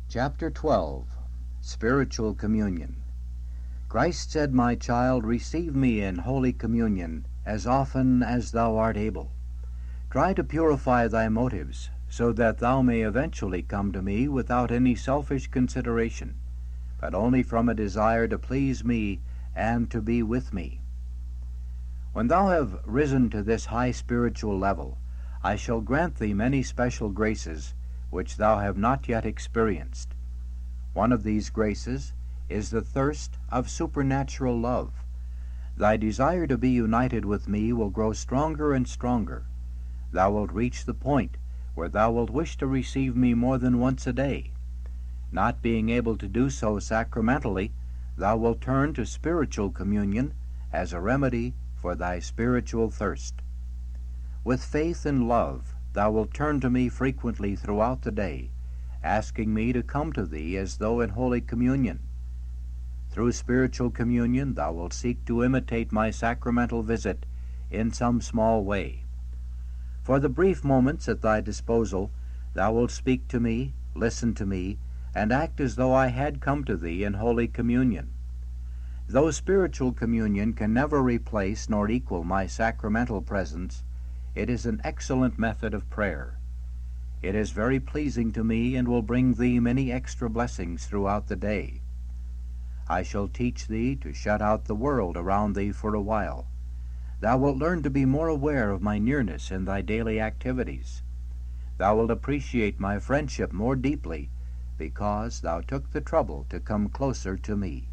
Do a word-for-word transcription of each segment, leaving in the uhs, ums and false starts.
Chapter twelve. Spiritual Communion. Christ said, "My child, receive me in Holy Communion as often as thou art able. Try to purify thy motives, so that thou may eventually come to me without any selfish consideration, but only from a desire to please me and to be with me. When thou have risen to this high spiritual level, I shall grant thee many special graces which thou have not yet experienced. One of these graces is the thirst of supernatural love. Thy desire to be united with me will grow stronger and stronger. Thou wilt reach the point where thou wilt wish to receive me more than once a day. Not being able to do so sacramentally, thou wilt turn to spiritual communion as a remedy for thy spiritual thirst. With faith and love thou wilt turn to me frequently throughout the day, asking me to come to thee as though in Holy Communion. Through spiritual communion thou wilt seek to imitate my sacramental visit in some small way. For the brief moments at thy disposal, thou wilt speak to me, listen to me, and act as though I had come to thee in Holy Communion. Though spiritual communion can never replace nor equal my sacramental presence, it is an excellent method of prayer. It is very pleasing to me and will bring thee many extra blessings throughout the day. I shall teach thee to shut out the world around thee for a while. Thou wilt learn to be more aware of my nearness in thy daily activities. Thou wilt appreciate my friendship more deeply because thou took the trouble to come closer to me.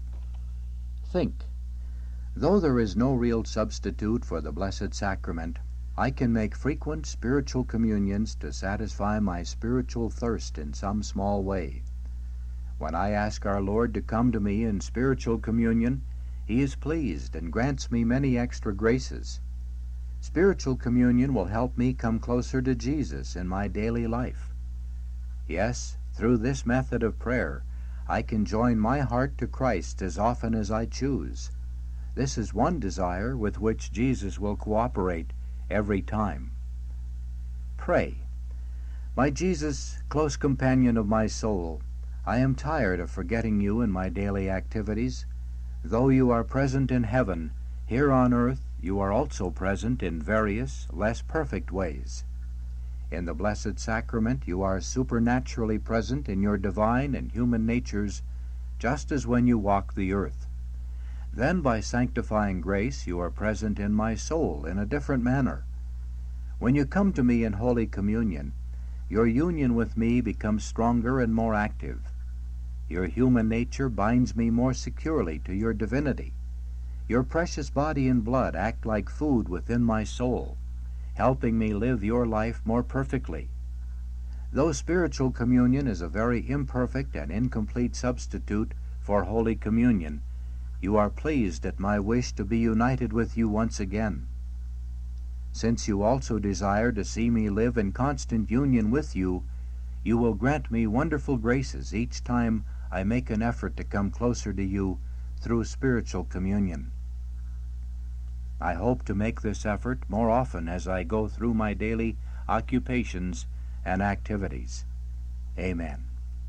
Think. Though there is no real substitute for the Blessed Sacrament, I can make frequent spiritual communions to satisfy my spiritual thirst in some small way. When I ask our Lord to come to me in spiritual communion, He is pleased and grants me many extra graces. Spiritual communion will help me come closer to Jesus in my daily life. Yes, through this method of prayer, I can join my heart to Christ as often as I choose. This is one desire with which Jesus will cooperate every time. Pray. My Jesus, close companion of my soul, I am tired of forgetting you in my daily activities. Though you are present in heaven, here on earth you are also present in various, less perfect ways. In the Blessed Sacrament you are supernaturally present in your divine and human natures, just as when you walk the earth. Then by sanctifying grace you are present in my soul in a different manner. When you come to me in Holy Communion, your union with me becomes stronger and more active. Your human nature binds me more securely to your divinity. Your precious body and blood act like food within my soul, helping me live your life more perfectly. Though spiritual communion is a very imperfect and incomplete substitute for Holy Communion, you are pleased at my wish to be united with you once again. Since you also desire to see me live in constant union with you, you will grant me wonderful graces each time I make an effort to come closer to you through spiritual communion. I hope to make this effort more often as I go through my daily occupations and activities. Amen.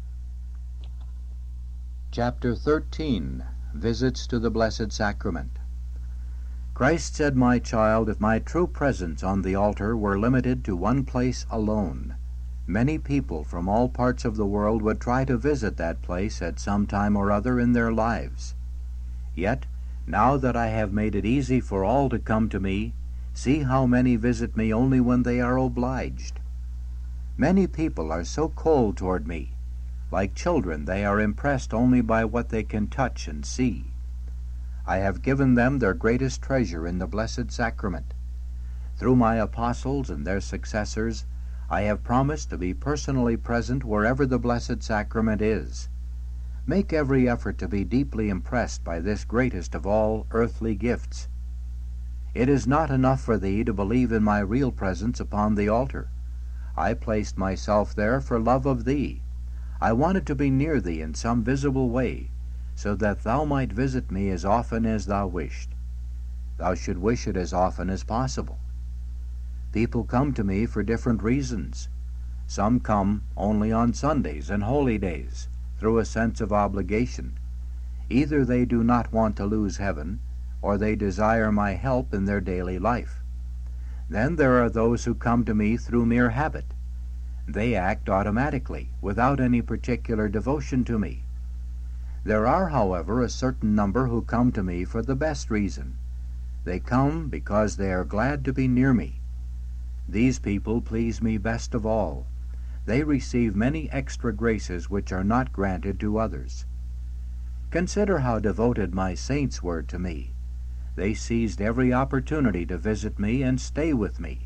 Chapter thirteen. Visits to the Blessed Sacrament. Christ said, "My child, if my true presence on the altar were limited to one place alone, many people from all parts of the world would try to visit that place at some time or other in their lives. Yet, now that I have made it easy for all to come to me, see how many visit me only when they are obliged. Many people are so cold toward me. Like children, they are impressed only by what they can touch and see. I have given them their greatest treasure in the Blessed Sacrament. Through my apostles and their successors, I have promised to be personally present wherever the Blessed Sacrament is. Make every effort to be deeply impressed by this greatest of all earthly gifts. It is not enough for thee to believe in my real presence upon the altar. I placed myself there for love of thee. I wanted to be near thee in some visible way, so that thou might visit me as often as thou wished. Thou should wish it as often as possible. People come to me for different reasons. Some come only on Sundays and holy days, through a sense of obligation. Either they do not want to lose heaven, or they desire my help in their daily life. Then there are those who come to me through mere habit. They act automatically, without any particular devotion to me. There are, however, a certain number who come to me for the best reason. They come because they are glad to be near me. These people please me best of all. They receive many extra graces which are not granted to others. Consider how devoted my saints were to me. They seized every opportunity to visit me and stay with me.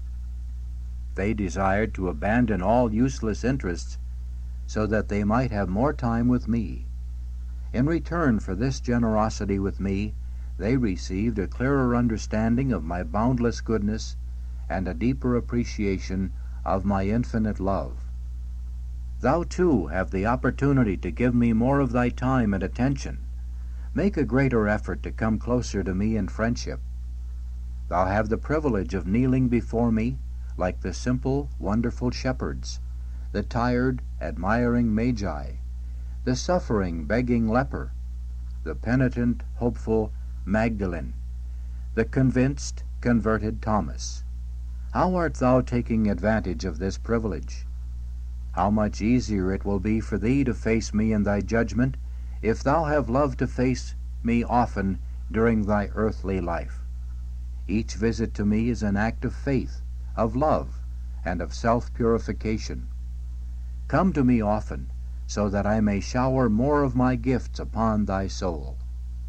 They desired to abandon all useless interests so that they might have more time with me. In return for this generosity with me, they received a clearer understanding of my boundless goodness and a deeper appreciation of my infinite love. Thou too have the opportunity to give me more of thy time and attention. Make a greater effort to come closer to me in friendship. Thou have the privilege of kneeling before me like the simple, wonderful shepherds, the tired, admiring magi, the suffering, begging leper, the penitent, hopeful Magdalene, the convinced, converted Thomas. How art thou taking advantage of this privilege? How much easier it will be for thee to face me in thy judgment if thou have loved to face me often during thy earthly life. Each visit to me is an act of faith, of love, and of self-purification. Come to me often, so that I may shower more of my gifts upon thy soul.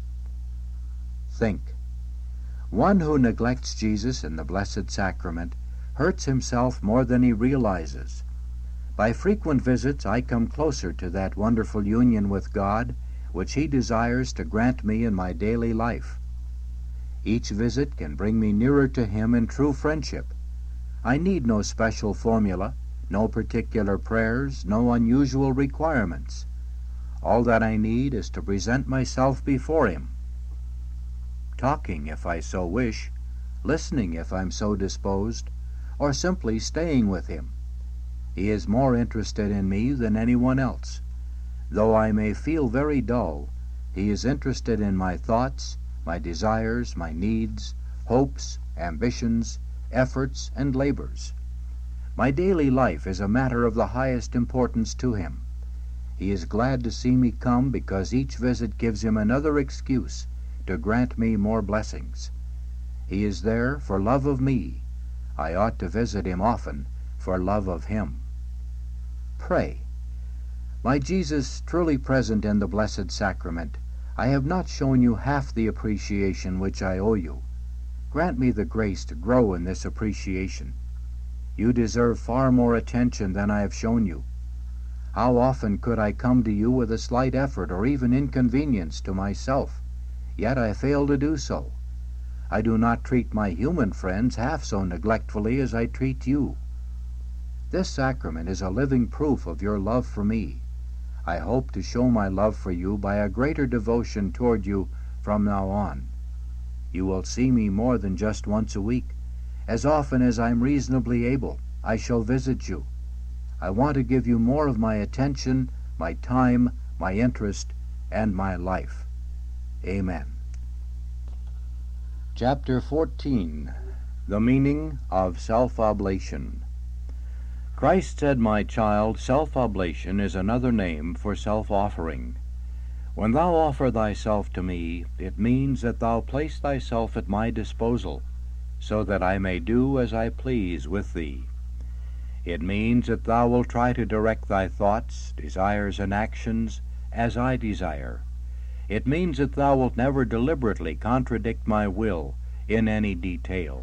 Think. One who neglects Jesus in the Blessed Sacrament hurts himself more than he realizes. By frequent visits I come closer to that wonderful union with God which he desires to grant me in my daily life. Each visit can bring me nearer to him in true friendship. I need no special formula, no particular prayers, no unusual requirements. All that I need is to present myself before him, talking if I so wish, listening if I'm so disposed, or simply staying with him. He is more interested in me than anyone else. Though I may feel very dull, he is interested in my thoughts, my desires, my needs, hopes, ambitions, efforts, and labors. My daily life is a matter of the highest importance to him. He is glad to see me come because each visit gives him another excuse to grant me more blessings. He is there for love of me. I ought to visit him often for love of him. Pray. My Jesus, truly present in the Blessed Sacrament, I have not shown you half the appreciation which I owe you. Grant me the grace to grow in this appreciation. You deserve far more attention than I have shown you. How often could I come to you with a slight effort or even inconvenience to myself, yet I fail to do so. I do not treat my human friends half so neglectfully as I treat you. This sacrament is a living proof of your love for me. I hope to show my love for you by a greater devotion toward you from now on. You will see me more than just once a week. As often as I'm reasonably able, I shall visit you. I want to give you more of my attention, my time, my interest, and my life. Amen. Chapter fourteen. The Meaning of Self-Oblation. Christ said, My child, self-oblation is another name for self-offering. When thou offer thyself to me, it means that thou place thyself at my disposal, so that I may do as I please with thee. It means that thou wilt try to direct thy thoughts, desires, and actions as I desire. It means that thou wilt never deliberately contradict my will in any detail.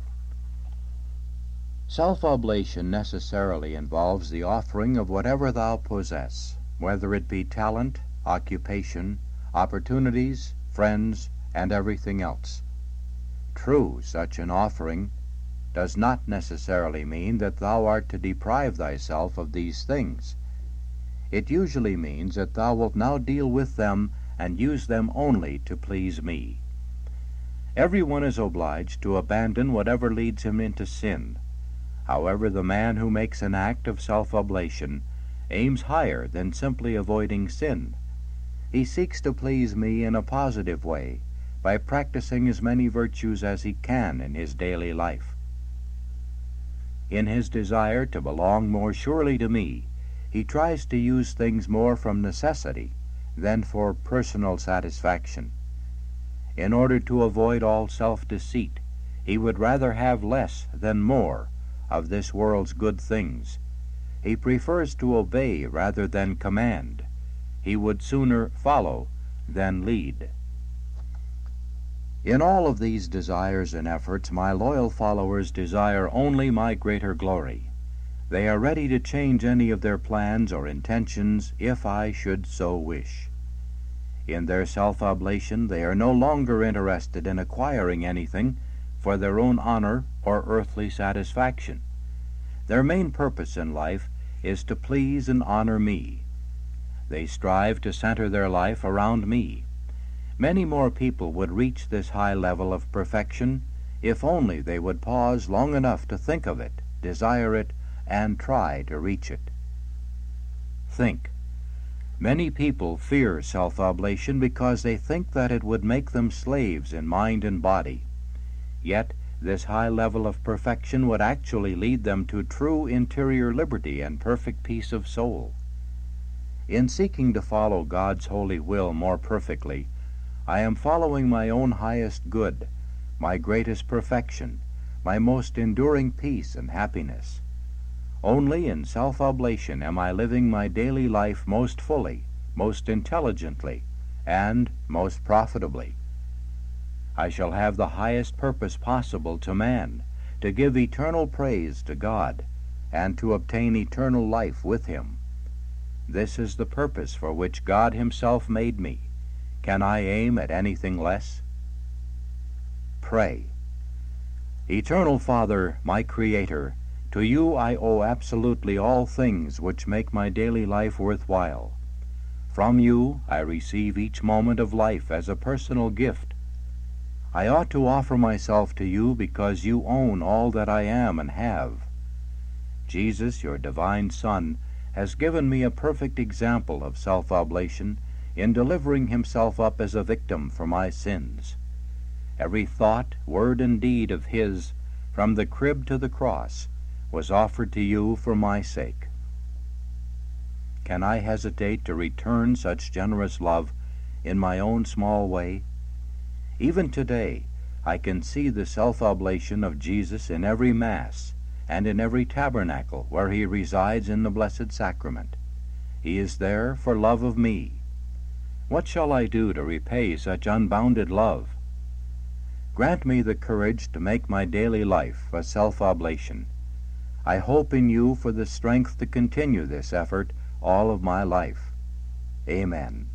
Self-oblation necessarily involves the offering of whatever thou possess, whether it be talent, occupation, opportunities, friends, and everything else. True, such an offering does not necessarily mean that thou art to deprive thyself of these things. It usually means that thou wilt now deal with them and use them only to please me. Everyone is obliged to abandon whatever leads him into sin. However, the man who makes an act of self-oblation aims higher than simply avoiding sin. He seeks to please me in a positive way by practicing as many virtues as he can in his daily life. In his desire to belong more surely to me, he tries to use things more from necessity than for personal satisfaction. In order to avoid all self-deceit, he would rather have less than more of this world's good things. He prefers to obey rather than command. He would sooner follow than lead. In all of these desires and efforts, my loyal followers desire only my greater glory. They are ready to change any of their plans or intentions if I should so wish. In their self-oblation, they are no longer interested in acquiring anything for their own honor or earthly satisfaction. Their main purpose in life is to please and honor me. They strive to center their life around me. Many more people would reach this high level of perfection if only they would pause long enough to think of it, desire it, and try to reach it. Think. Many people fear self-oblation because they think that it would make them slaves in mind and body. Yet this high level of perfection would actually lead them to true interior liberty and perfect peace of soul. In seeking to follow God's holy will more perfectly, I am following my own highest good, my greatest perfection, my most enduring peace and happiness. Only in self-oblation am I living my daily life most fully, most intelligently, and most profitably. I shall have the highest purpose possible to man, to give eternal praise to God, and to obtain eternal life with Him. This is the purpose for which God Himself made me. Can I aim at anything less? Pray. Eternal Father, my Creator, to you I owe absolutely all things which make my daily life worthwhile. From you I receive each moment of life as a personal gift. I ought to offer myself to you because you own all that I am and have. Jesus, your divine Son, has given me a perfect example of self-oblation in delivering himself up as a victim for my sins. Every thought, word, and deed of his, from the crib to the cross, was offered to you for my sake. Can I hesitate to return such generous love in my own small way? Even today, I can see the self-oblation of Jesus in every Mass and in every tabernacle where he resides in the Blessed Sacrament. He is there for love of me. What shall I do to repay such unbounded love? Grant me the courage to make my daily life a self-oblation. I hope in you for the strength to continue this effort all of my life. Amen.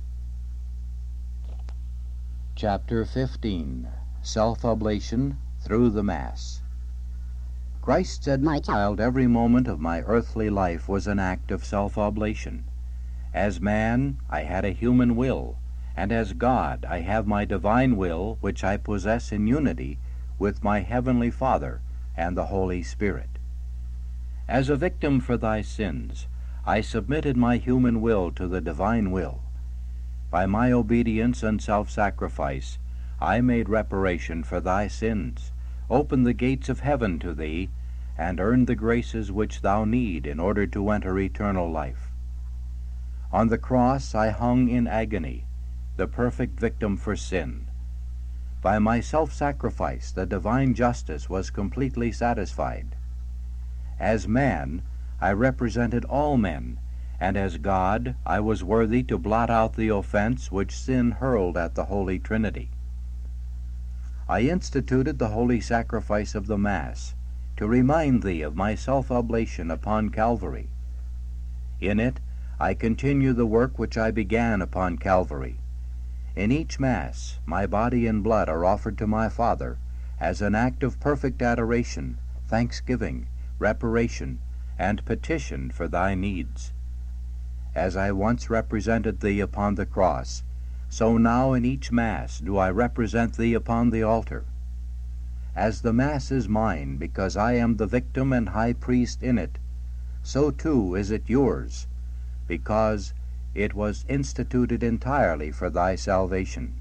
Chapter fifteen. Self-oblation through the Mass. Christ said, "My child, every moment of my earthly life was an act of self-oblation. As man, I had a human will, and as God, I have my divine will, which I possess in unity with my heavenly Father and the Holy Spirit. As a victim for thy sins, I submitted my human will to the divine will. By my obedience and self-sacrifice, I made reparation for thy sins, opened the gates of heaven to thee, and earned the graces which thou need in order to enter eternal life. On the cross I hung in agony, the perfect victim for sin. By my self-sacrifice, the divine justice was completely satisfied. As man, I represented all men, and as God, I was worthy to blot out the offense which sin hurled at the Holy Trinity. I instituted the holy sacrifice of the Mass to remind thee of my self-oblation upon Calvary. In it, I continue the work which I began upon Calvary. In each Mass, my body and blood are offered to my Father as an act of perfect adoration, thanksgiving, reparation, and petition for thy needs. As I once represented thee upon the cross, so now in each Mass do I represent thee upon the altar. as the Mass is mine, because I am the victim and high priest in it, so too is it yours, because it was instituted entirely for thy salvation.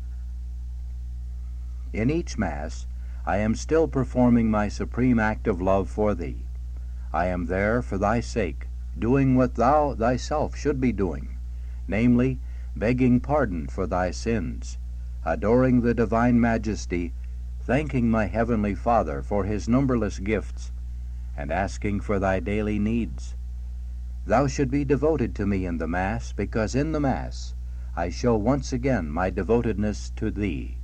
In each Mass, I am still performing my supreme act of love for thee. I am there for thy sake, doing what thou thyself should be doing, namely, begging pardon for thy sins, adoring the divine majesty, thanking my heavenly Father for his numberless gifts, and asking for thy daily needs. Thou should be devoted to me in the Mass, because in the Mass I show once again my devotedness to thee.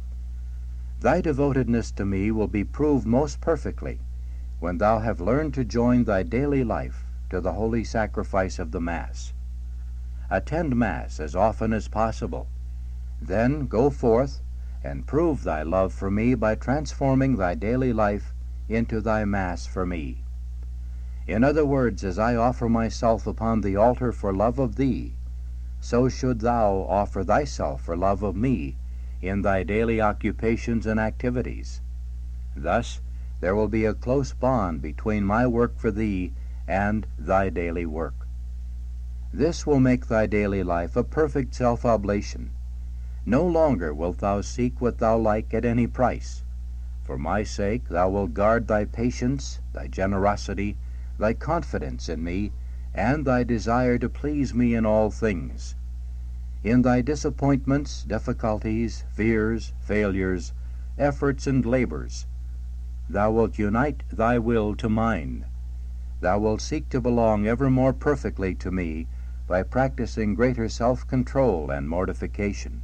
Thy devotedness to me will be proved most perfectly when thou have learned to join thy daily life to the holy sacrifice of the Mass. Attend Mass as often as possible. Then go forth and prove thy love for me by transforming thy daily life into thy Mass for me. In other words, as I offer myself upon the altar for love of thee, so should thou offer thyself for love of me in thy daily occupations and activities. Thus there will be a close bond between my work for thee and thy daily work. This will make thy daily life a perfect self-oblation. No longer wilt thou seek what thou like at any price. For my sake thou wilt guard thy patience, thy generosity, thy confidence in me, and thy desire to please me in all things. In thy disappointments, difficulties, fears, failures, efforts, and labors, thou wilt unite thy will to mine. Thou wilt seek to belong ever more perfectly to me by practicing greater self-control and mortification.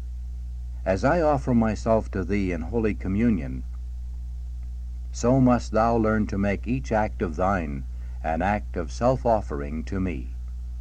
As I offer myself to thee in Holy Communion, so must thou learn to make each act of thine an act of self-offering to me.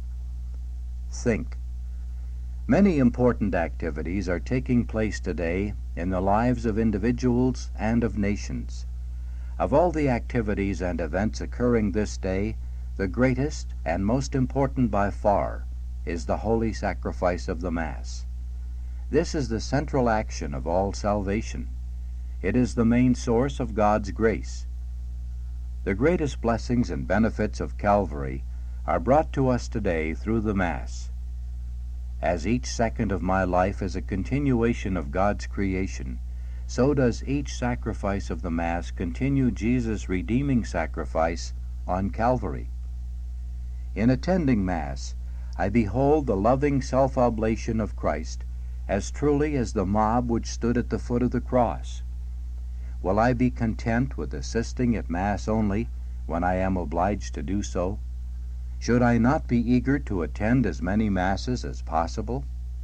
Think. Many important activities are taking place today in the lives of individuals and of nations. Of all the activities and events occurring this day, the greatest and most important by far is the holy sacrifice of the Mass. This is the central action of all salvation. It is the main source of God's grace. The greatest blessings and benefits of Calvary are brought to us today through the Mass. As each second of my life is a continuation of God's creation, so does each sacrifice of the Mass continue Jesus' redeeming sacrifice on Calvary. In attending Mass, I behold the loving self-oblation of Christ as truly as the mob which stood at the foot of the cross. Will I be content with assisting at Mass only when I am obliged to do so? Should I not be eager to attend as many Masses as possible?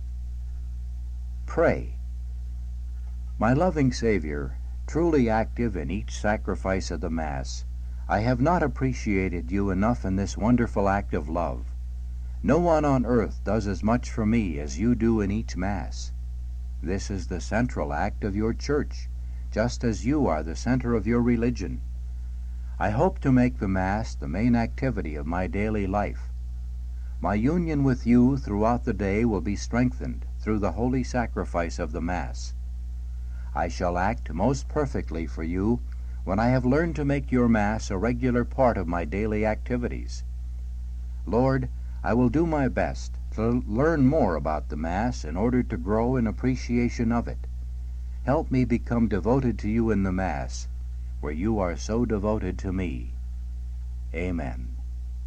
Pray. My loving Savior, truly active in each sacrifice of the Mass, I have not appreciated you enough in this wonderful act of love. No one on earth does as much for me as you do in each Mass. This is the central act of your Church, just as you are the center of your religion. I hope to make the Mass the main activity of my daily life. My union with you throughout the day will be strengthened through the holy sacrifice of the Mass. I shall act most perfectly for you when I have learned to make your Mass a regular part of my daily activities. Lord, I will do my best to learn more about the Mass in order to grow in appreciation of it. Help me become devoted to you in the Mass, where you are so devoted to me. Amen.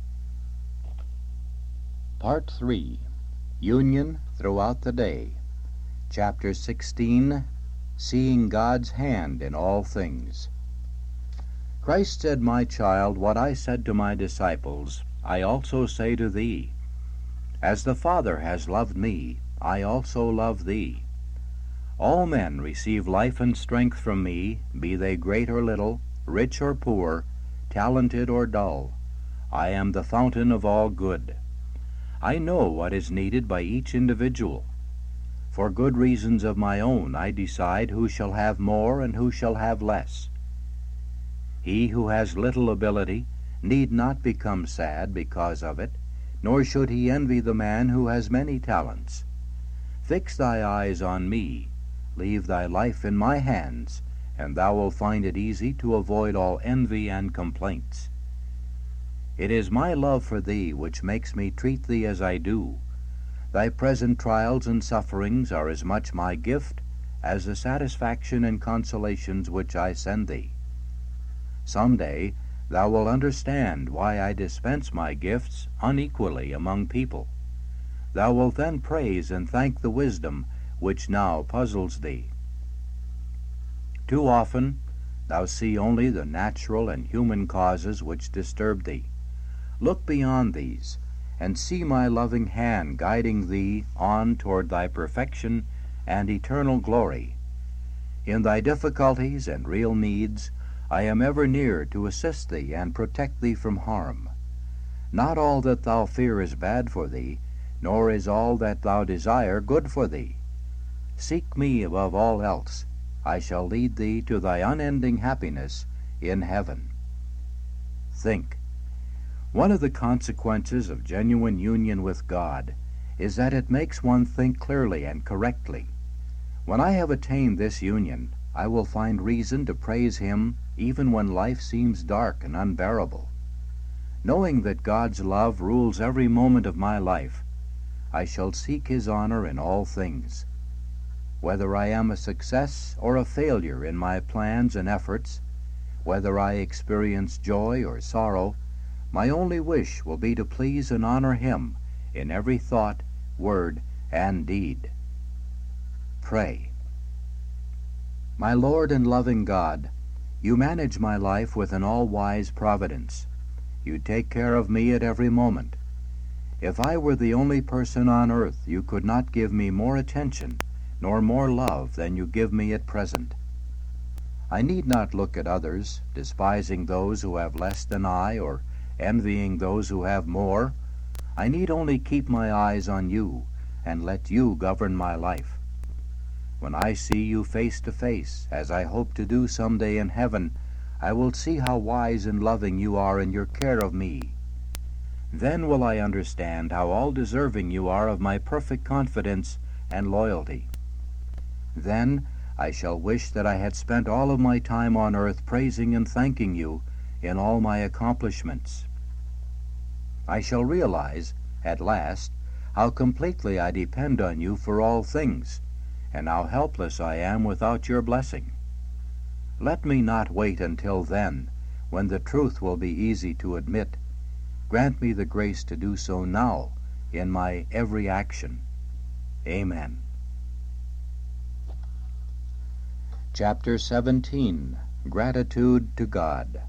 Part three. Union Throughout the Day. Chapter sixteen. Seeing God's Hand in All Things. Christ said, My child, what I said to my disciples, I also say to thee. As the Father has loved me, I also love thee. All men receive life and strength from me, be they great or little, rich or poor, talented or dull. I am the fountain of all good. I know what is needed by each individual. For good reasons of my own, I decide who shall have more and who shall have less. He who has little ability need not become sad because of it, nor should he envy the man who has many talents. Fix thy eyes on me, leave thy life in my hands, and thou wilt find it easy to avoid all envy and complaints. It is my love for thee which makes me treat thee as I do. Thy present trials and sufferings are as much my gift as the satisfaction and consolations which I send thee. Some day thou wilt understand why I dispense my gifts unequally among people. Thou wilt then praise and thank the wisdom which now puzzles thee. Too often thou see only the natural and human causes which disturb thee. Look beyond these, and see my loving hand guiding thee on toward thy perfection and eternal glory. In thy difficulties and real needs, I am ever near to assist thee and protect thee from harm. Not all that thou fear is bad for thee, nor is all that thou desire good for thee. Seek me above all else. I shall lead thee to thy unending happiness in heaven. Think. One of the consequences of genuine union with God is that it makes one think clearly and correctly. When I have attained this union, I will find reason to praise Him even when life seems dark and unbearable. Knowing that God's love rules every moment of my life, I shall seek His honor in all things. Whether I am a success or a failure in my plans and efforts, whether I experience joy or sorrow, my only wish will be to please and honor Him in every thought, word, and deed. Pray. My Lord and loving God, you manage my life with an all-wise providence. You take care of me at every moment. If I were the only person on earth, you could not give me more attention nor more love than you give me at present. I need not look at others, despising those who have less than I, or envying those who have more. I need only keep my eyes on you, and let you govern my life. When I see you face to face, as I hope to do some day in heaven, I will see how wise and loving you are in your care of me. Then will I understand how all-deserving you are of my perfect confidence and loyalty. Then I shall wish that I had spent all of my time on earth praising and thanking you in all my accomplishments. I shall realize, at last, how completely I depend on you for all things, and how helpless I am without your blessing. Let me not wait until then, when the truth will be easy to admit. Grant me the grace to do so now, in my every action. Amen. Chapter seventeen. Gratitude to God.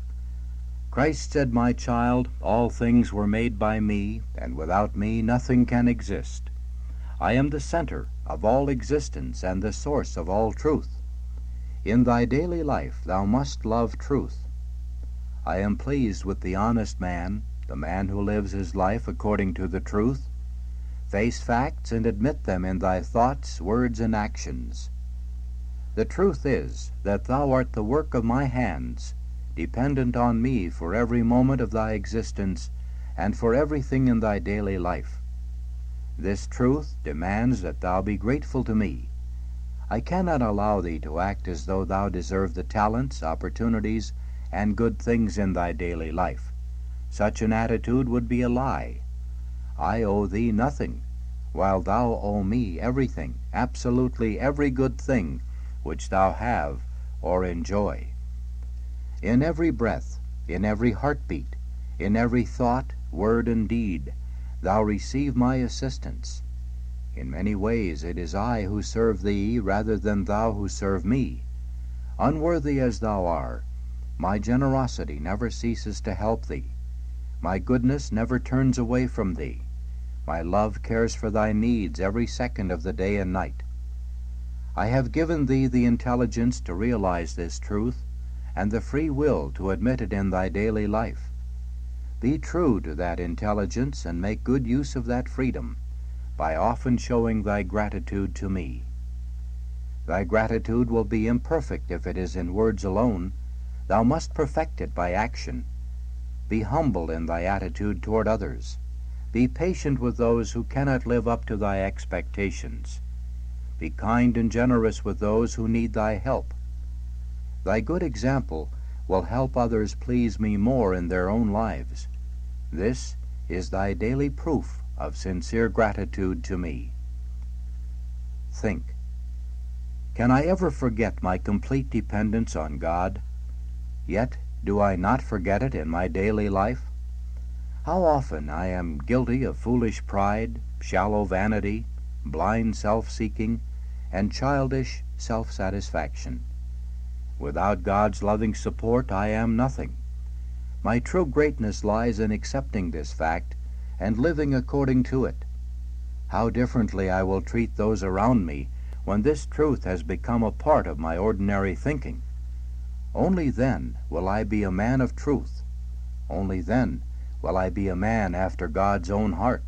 Christ said, "My child, all things were made by me, and without me nothing can exist. I am the center of all existence and the source of all truth. In thy daily life thou must love truth. I am pleased with the honest man, the man who lives his life according to the truth. Face facts and admit them in thy thoughts, words, and actions. The truth is that thou art the work of my hands, dependent on me for every moment of thy existence and for everything in thy daily life. This truth demands that thou be grateful to me. I cannot allow thee to act as though thou deserved the talents, opportunities, and good things in thy daily life. Such an attitude would be a lie. I owe thee nothing, while thou owe me everything, absolutely every good thing which thou have or enjoy. In every breath, in every heartbeat, in every thought, word, and deed, thou receive my assistance. In many ways it is I who serve thee rather than thou who serve me. Unworthy as thou art, my generosity never ceases to help thee. My goodness never turns away from thee. My love cares for thy needs every second of the day and night. I have given thee the intelligence to realize this truth, and the free will to admit it in thy daily life. Be true to that intelligence and make good use of that freedom by often showing thy gratitude to me. Thy gratitude will be imperfect if it is in words alone. Thou must perfect it by action. Be humble in thy attitude toward others. Be patient with those who cannot live up to thy expectations. Be kind and generous with those who need thy help. Thy good example will help others please me more in their own lives. This is thy daily proof of sincere gratitude to me. Think. Can I ever forget my complete dependence on God? Yet do I not forget it in my daily life? How often I am guilty of foolish pride, shallow vanity, blind self-seeking, and childish self-satisfaction. Without God's loving support I am nothing. My true greatness lies in accepting this fact and living according to it. How differently I will treat those around me when this truth has become a part of my ordinary thinking. Only then will I be a man of truth. Only then will I be a man after God's own heart.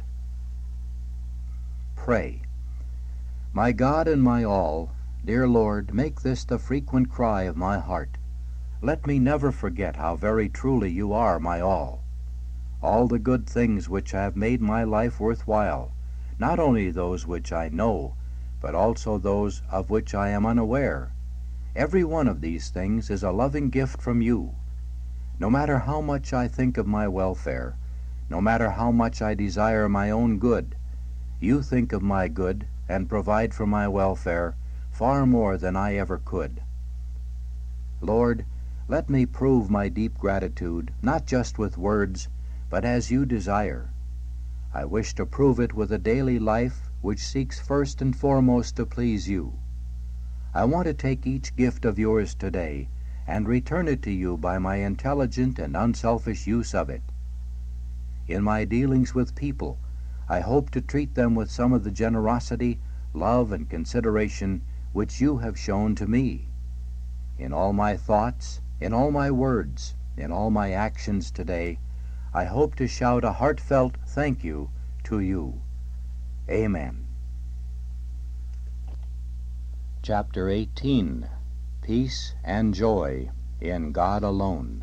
Pray. My God and my all, dear Lord, make this the frequent cry of my heart. Let me never forget how very truly you are my all. All the good things which have made my life worthwhile, not only those which I know, but also those of which I am unaware. Every one of these things is a loving gift from you. No matter how much I think of my welfare, no matter how much I desire my own good, you think of my good and provide for my welfare far more than I ever could. Lord, let me prove my deep gratitude, not just with words, but as you desire. I wish to prove it with a daily life which seeks first and foremost to please you. I want to take each gift of yours today and return it to you by my intelligent and unselfish use of it. In my dealings with people, I hope to treat them with some of the generosity, love, and consideration which you have shown to me. In all my thoughts, in all my words, in all my actions today, I hope to shout a heartfelt thank you to you. Amen. Chapter eighteen. Peace and Joy in God Alone.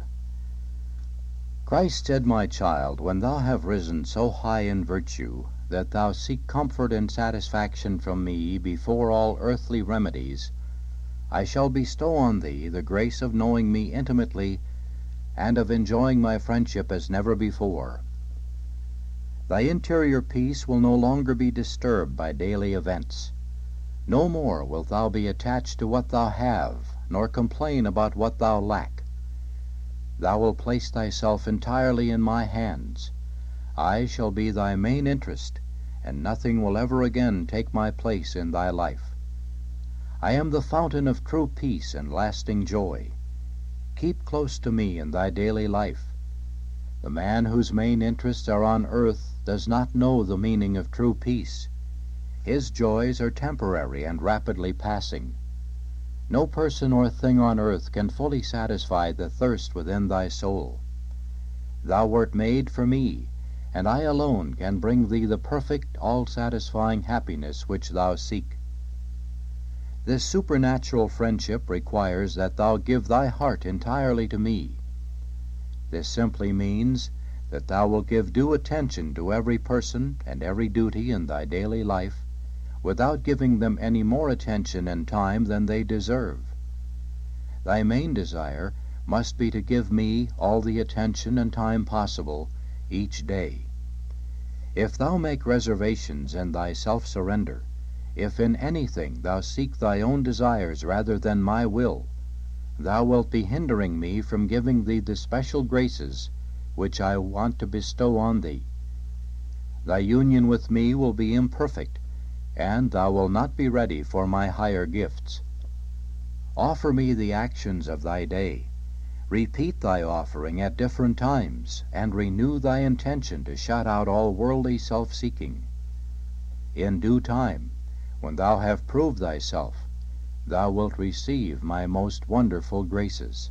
Christ said, My child, when thou have risen so high in virtue, that thou seek comfort and satisfaction from me before all earthly remedies, I shall bestow on thee the grace of knowing me intimately and of enjoying my friendship as never before. Thy interior peace will no longer be disturbed by daily events. No more wilt thou be attached to what thou have, nor complain about what thou lack. Thou wilt place thyself entirely in my hands. I shall be thy main interest, and nothing will ever again take my place in thy life. I am the fountain of true peace and lasting joy. Keep close to me in thy daily life. The man whose main interests are on earth does not know the meaning of true peace. His joys are temporary and rapidly passing. No person or thing on earth can fully satisfy the thirst within thy soul. Thou wert made for me, and I alone can bring thee the perfect, all-satisfying happiness which thou seek. This supernatural friendship requires that thou give thy heart entirely to me. This simply means that thou wilt give due attention to every person and every duty in thy daily life, without giving them any more attention and time than they deserve. Thy main desire must be to give me all the attention and time possible each day. If thou make reservations in thy self-surrender, if in anything thou seek thy own desires rather than my will, thou wilt be hindering me from giving thee the special graces which I want to bestow on thee. Thy union with me will be imperfect, and thou wilt not be ready for my higher gifts. Offer me the actions of thy day. Repeat thy offering at different times, and renew thy intention to shut out all worldly self-seeking. In due time, when thou have proved thyself, thou wilt receive my most wonderful graces.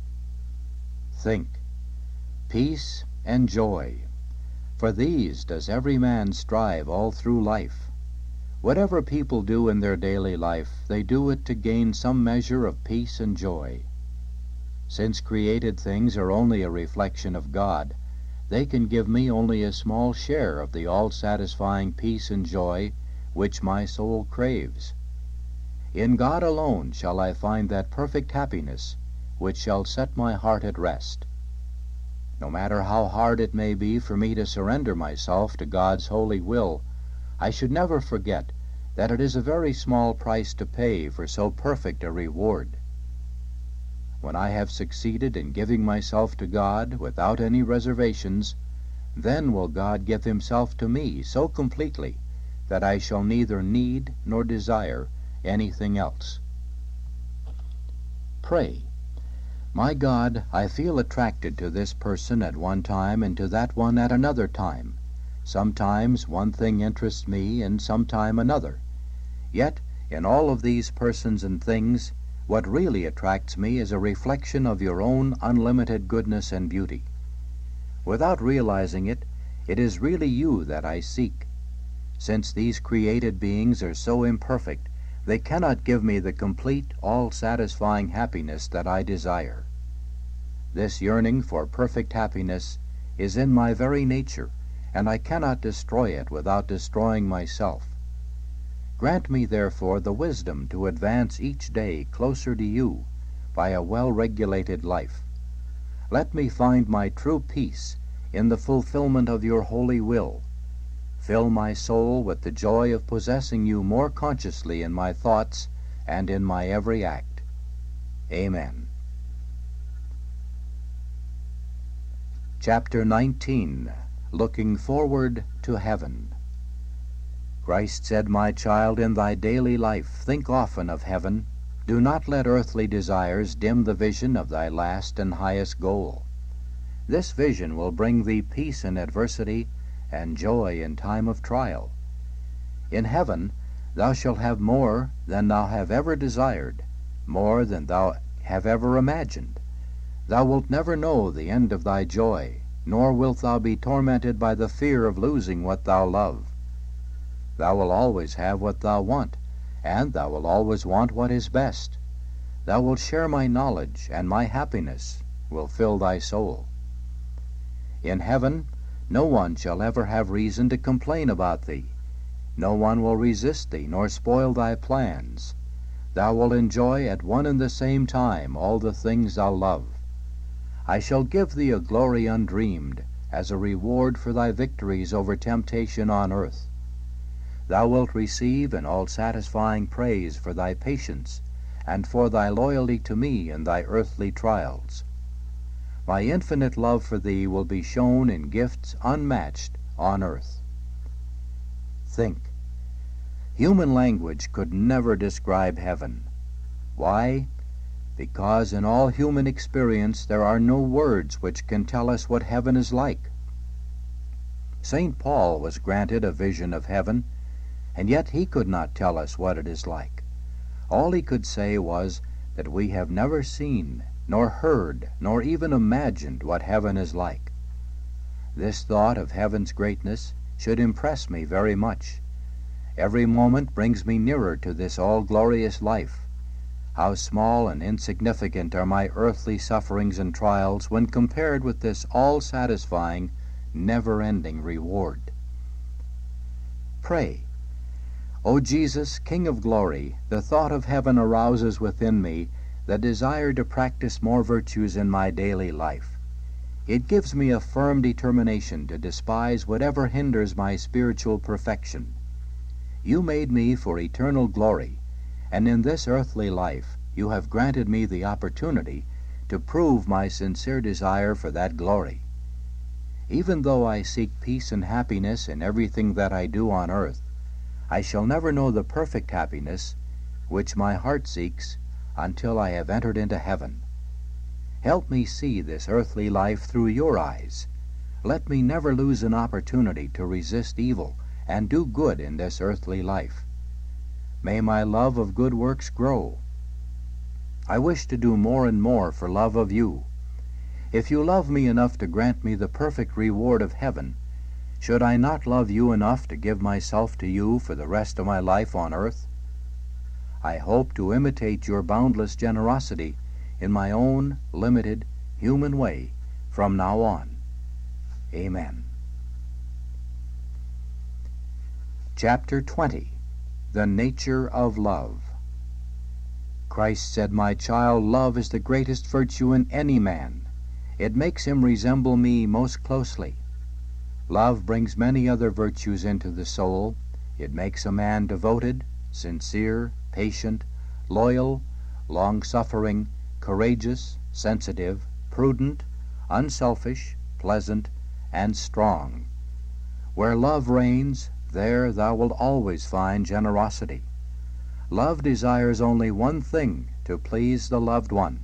Think. Peace and joy. For these does every man strive all through life. Whatever people do in their daily life, they do it to gain some measure of peace and joy. Since created things are only a reflection of God, they can give me only a small share of the all-satisfying peace and joy which my soul craves. In God alone shall I find that perfect happiness which shall set my heart at rest. No matter how hard it may be for me to surrender myself to God's holy will, I should never forget that it is a very small price to pay for so perfect a reward. When I have succeeded in giving myself to God without any reservations, then will God give himself to me so completely that I shall neither need nor desire anything else. Pray. My God, I feel attracted to this person at one time and to that one at another time. Sometimes one thing interests me and sometime another. Yet, in all of these persons and things, what really attracts me is a reflection of your own unlimited goodness and beauty. Without realizing it, it is really you that I seek. Since these created beings are so imperfect, they cannot give me the complete, all-satisfying happiness that I desire. This yearning for perfect happiness is in my very nature, and I cannot destroy it without destroying myself. Grant me, therefore, the wisdom to advance each day closer to you by a well-regulated life. Let me find my true peace in the fulfillment of your holy will. Fill my soul with the joy of possessing you more consciously in my thoughts and in my every act. Amen. Chapter nineteen. Looking Forward to Heaven. Christ said, My child, in thy daily life think often of heaven. Do not let earthly desires dim the vision of thy last and highest goal. This vision will bring thee peace in adversity and joy in time of trial. In heaven thou shalt have more than thou have ever desired, more than thou have ever imagined. Thou wilt never know the end of thy joy, nor wilt thou be tormented by the fear of losing what thou love. Thou wilt always have what thou want, and thou wilt always want what is best. Thou wilt share my knowledge, and my happiness will fill thy soul. In heaven no one shall ever have reason to complain about thee. No one will resist thee, nor spoil thy plans. Thou wilt enjoy at one and the same time all the things thou love. I shall give thee a glory undreamed, as a reward for thy victories over temptation on earth. Thou wilt receive an all-satisfying praise for thy patience, and for thy loyalty to me in thy earthly trials. My infinite love for thee will be shown in gifts unmatched on earth. Think. Human language could never describe heaven. Why? Because in all human experience there are no words which can tell us what heaven is like. Saint Paul was granted a vision of heaven, and yet he could not tell us what it is like. All he could say was that we have never seen, nor heard, nor even imagined what heaven is like. This thought of heaven's greatness should impress me very much. Every moment brings me nearer to this all-glorious life. How small and insignificant are my earthly sufferings and trials when compared with this all-satisfying, never-ending reward. Pray. O Jesus, King of glory, the thought of heaven arouses within me the desire to practice more virtues in my daily life. It gives me a firm determination to despise whatever hinders my spiritual perfection. You made me for eternal glory, and in this earthly life you have granted me the opportunity to prove my sincere desire for that glory. Even though I seek peace and happiness in everything that I do on earth, I shall never know the perfect happiness which my heart seeks until I have entered into heaven. Help me see this earthly life through your eyes. Let me never lose an opportunity to resist evil and do good in this earthly life. May my love of good works grow. I wish to do more and more for love of you. If you love me enough to grant me the perfect reward of heaven, should I not love you enough to give myself to you for the rest of my life on earth? I hope to imitate your boundless generosity in my own limited human way from now on. Amen. Chapter twenty. The Nature of Love. Christ said, "My child, love is the greatest virtue in any man. It makes him resemble me most closely." Love brings many other virtues into the soul. It makes a man devoted, sincere, patient, loyal, long-suffering, courageous, sensitive, prudent, unselfish, pleasant, and strong. Where love reigns, there thou wilt always find generosity. Love desires only one thing, to please the loved one.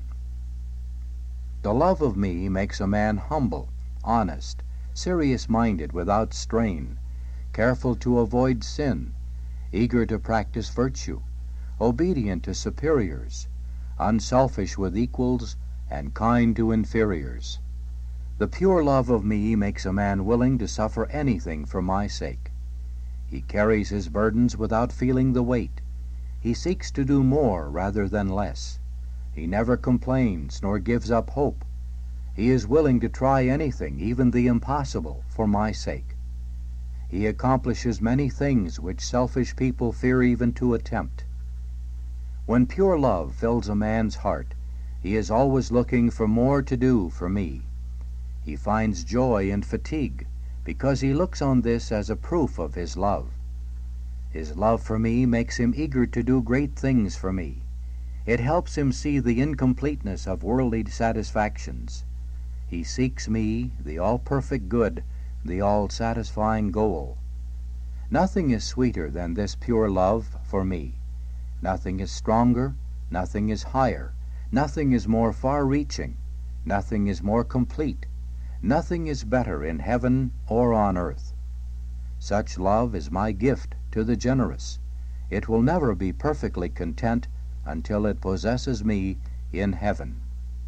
The love of me makes a man humble, honest, serious-minded without strain, careful to avoid sin, eager to practice virtue, obedient to superiors, unselfish with equals, and kind to inferiors. The pure love of me makes a man willing to suffer anything for my sake. He carries his burdens without feeling the weight. He seeks to do more rather than less. He never complains nor gives up hope. He is willing to try anything, even the impossible, for my sake. He accomplishes many things which selfish people fear even to attempt. When pure love fills a man's heart, he is always looking for more to do for me. He finds joy in fatigue, because he looks on this as a proof of his love. His love for me makes him eager to do great things for me. It helps him see the incompleteness of worldly satisfactions. He seeks me, the all-perfect good, the all-satisfying goal. Nothing is sweeter than this pure love for me. Nothing is stronger, nothing is higher, nothing is more far-reaching, nothing is more complete, nothing is better in heaven or on earth. Such love is my gift to the generous. It will never be perfectly content until it possesses me in heaven.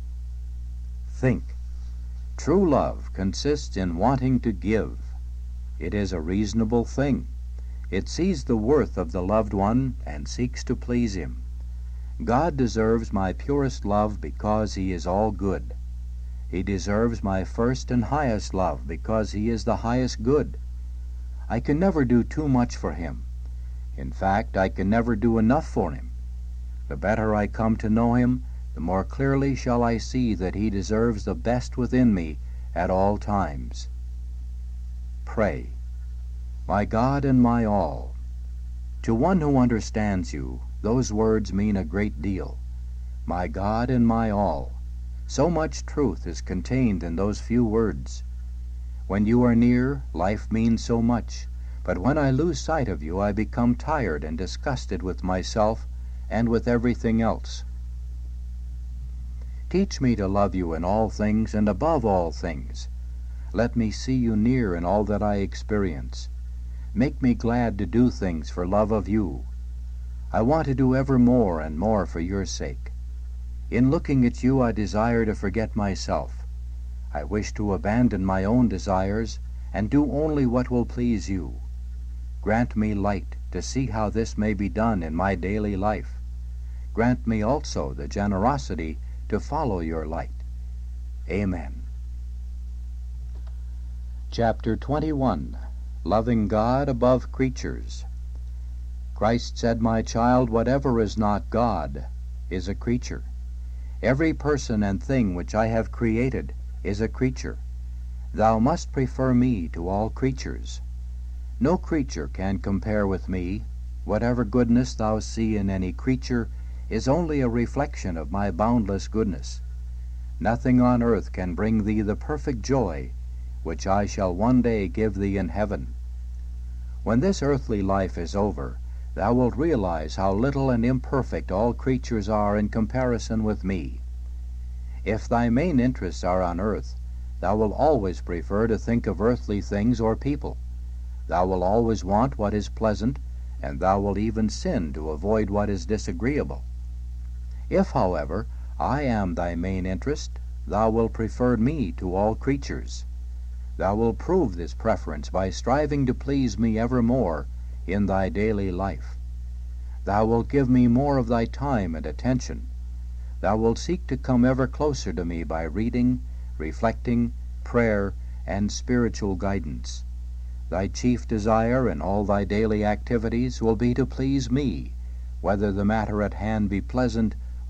Think. True love consists in wanting to give. It is a reasonable thing. It sees the worth of the loved one and seeks to please him. God deserves my purest love because he is all good. He deserves my first and highest love because he is the highest good. I can never do too much for him. In fact, I can never do enough for him. The better I come to know him, the more clearly shall I see that he deserves the best within me at all times. Pray. My God and my all. To one who understands you, those words mean a great deal. My God and my all. So much truth is contained in those few words. When you are near, life means so much, but when I lose sight of you, I become tired and disgusted with myself and with everything else. Teach me to love you in all things and above all things. Let me see you near in all that I experience. Make me glad to do things for love of you. I want to do ever more and more for your sake. In looking at you, I desire to forget myself. I wish to abandon my own desires and do only what will please you. Grant me light to see how this may be done in my daily life. Grant me also the generosity to follow your light. Amen. Chapter twenty-one. Loving God above creatures. Christ said, "My child, whatever is not God is a creature. Every person and thing which I have created is a creature. Thou must prefer me to all creatures. No creature can compare with me. Whatever goodness thou see in any creature is only a reflection of my boundless goodness. Nothing on earth can bring thee the perfect joy which I shall one day give thee in heaven. When this earthly life is over, thou wilt realize how little and imperfect all creatures are in comparison with me. If thy main interests are on earth, thou wilt always prefer to think of earthly things or people. Thou wilt always want what is pleasant, and thou wilt even sin to avoid what is disagreeable. If, however, I am thy main interest, thou wilt prefer me to all creatures. Thou wilt prove this preference by striving to please me ever more in thy daily life. Thou wilt give me more of thy time and attention. Thou wilt seek to come ever closer to me by reading, reflecting, prayer, and spiritual guidance. Thy chief desire in all thy daily activities will be to please me, whether the matter at hand be pleasant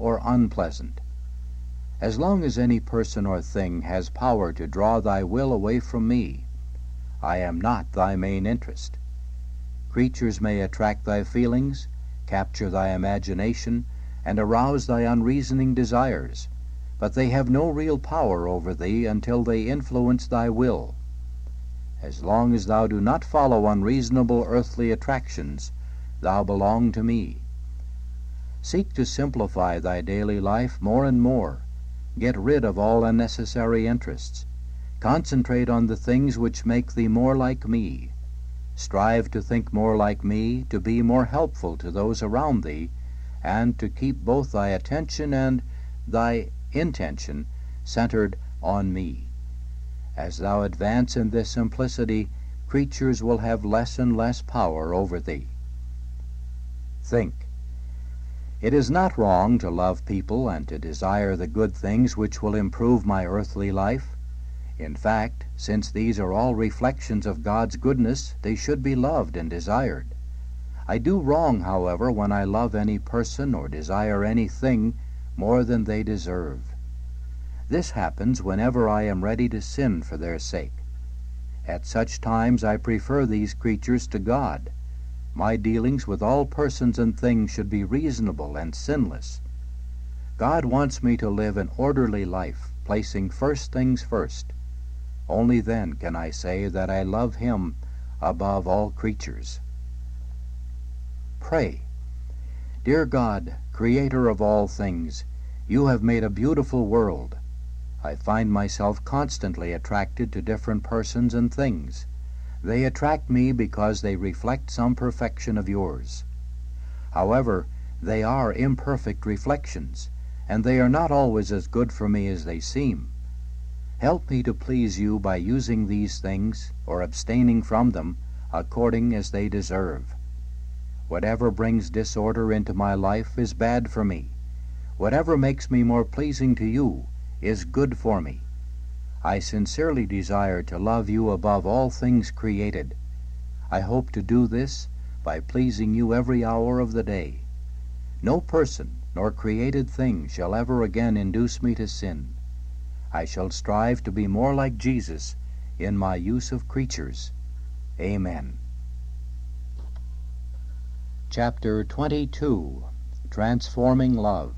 or unpleasant. As long as any person or thing has power to draw thy will away from me, I am not thy main interest. Creatures may attract thy feelings, capture thy imagination, and arouse thy unreasoning desires, but they have no real power over thee until they influence thy will. As long as thou do not follow unreasonable earthly attractions, thou belong to me. Seek to simplify thy daily life more and more. Get rid of all unnecessary interests. Concentrate on the things which make thee more like me. Strive to think more like me, to be more helpful to those around thee, and to keep both thy attention and thy intention centered on me. As thou advance in this simplicity, creatures will have less and less power over thee. Think. It is not wrong to love people and to desire the good things which will improve my earthly life. In fact, since these are all reflections of God's goodness, they should be loved and desired. I do wrong, however, when I love any person or desire anything more than they deserve. This happens whenever I am ready to sin for their sake. At such times I prefer these creatures to God. My dealings with all persons and things should be reasonable and sinless. God wants me to live an orderly life, placing first things first. Only then can I say that I love Him above all creatures. Pray. Dear God, Creator of all things, you have made a beautiful world. I find myself constantly attracted to different persons and things. They attract me because they reflect some perfection of yours. However, they are imperfect reflections, and they are not always as good for me as they seem. Help me to please you by using these things, or abstaining from them, according as they deserve. Whatever brings disorder into my life is bad for me. Whatever makes me more pleasing to you is good for me. I sincerely desire to love you above all things created. I hope to do this by pleasing you every hour of the day. No person nor created thing shall ever again induce me to sin. I shall strive to be more like Jesus in my use of creatures. Amen. Chapter twenty-two. Transforming Love.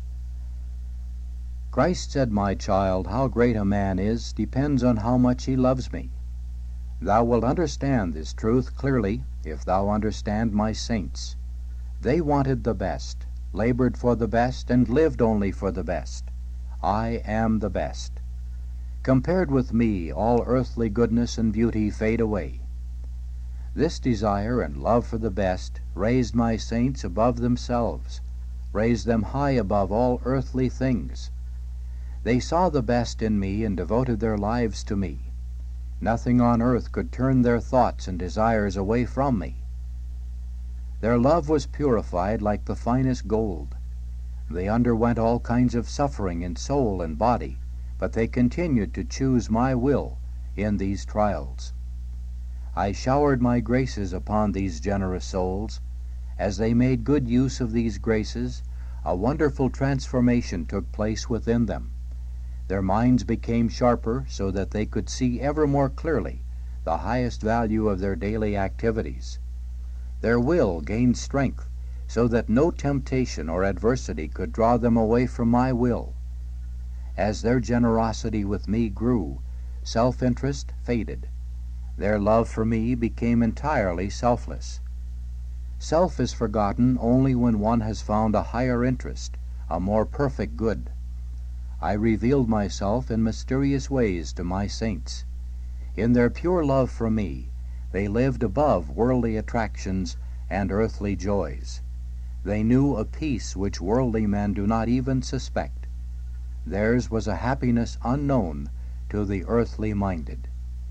Christ said, My child, how great a man is depends on how much he loves me. Thou wilt understand this truth clearly if thou understand my saints. They wanted the best, labored for the best, and lived only for the best. I am the best. Compared with me, all earthly goodness and beauty fade away. This desire and love for the best raised my saints above themselves, raised them high above all earthly things. They saw the best in me and devoted their lives to me. Nothing on earth could turn their thoughts and desires away from me. Their love was purified like the finest gold. They underwent all kinds of suffering in soul and body, but they continued to choose my will in these trials. I showered my graces upon these generous souls. As they made good use of these graces, a wonderful transformation took place within them. Their minds became sharper so that they could see ever more clearly the highest value of their daily activities. Their will gained strength so that no temptation or adversity could draw them away from my will. As their generosity with me grew, self-interest faded. Their love for me became entirely selfless. Self is forgotten only when one has found a higher interest, a more perfect good. I revealed myself in mysterious ways to my saints. In their pure love for me, they lived above worldly attractions and earthly joys. They knew a peace which worldly men do not even suspect. Theirs was a happiness unknown to the earthly minded.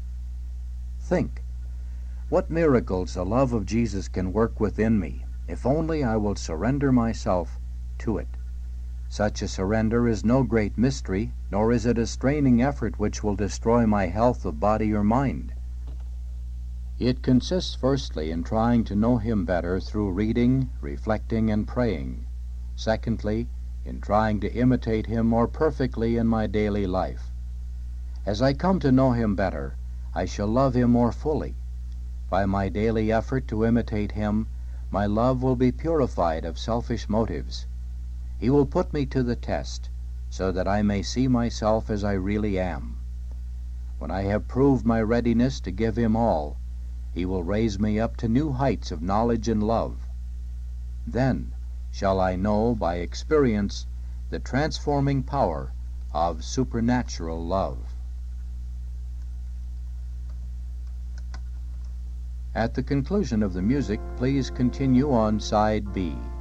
Think, what miracles the love of Jesus can work within me, if only I will surrender myself to it. Such a surrender is no great mystery, nor is it a straining effort which will destroy my health of body or mind. It consists firstly in trying to know Him better through reading, reflecting, and praying. Secondly, in trying to imitate Him more perfectly in my daily life. As I come to know Him better, I shall love Him more fully. By my daily effort to imitate Him, my love will be purified of selfish motives. He will put me to the test, so that I may see myself as I really am. When I have proved my readiness to give Him all, He will raise me up to new heights of knowledge and love. Then shall I know by experience the transforming power of supernatural love. At the conclusion of the music, please continue on side B.